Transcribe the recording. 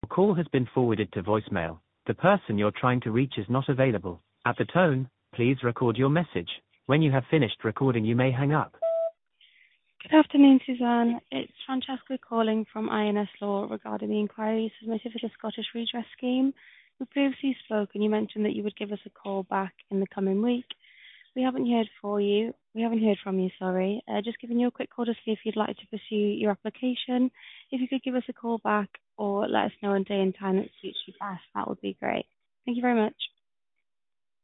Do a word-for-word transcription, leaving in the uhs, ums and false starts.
Your call has been forwarded to voicemail. The person you're trying to reach is not available. At the tone, please record your message. When you have finished recording, you may hang up. Good afternoon, Suzanne. It's Francesca calling from I N S Law regarding the inquiry submitted for the Scottish Redress Scheme. We previously spoke and you mentioned that you would give us a call back in the coming week. We haven't heard for you. We haven't heard from you, sorry. Uh, just giving you a quick call to see if you'd like to pursue your application. If you could give us a call back or let us know a day and time that suits you best, that would be great. Thank you very much.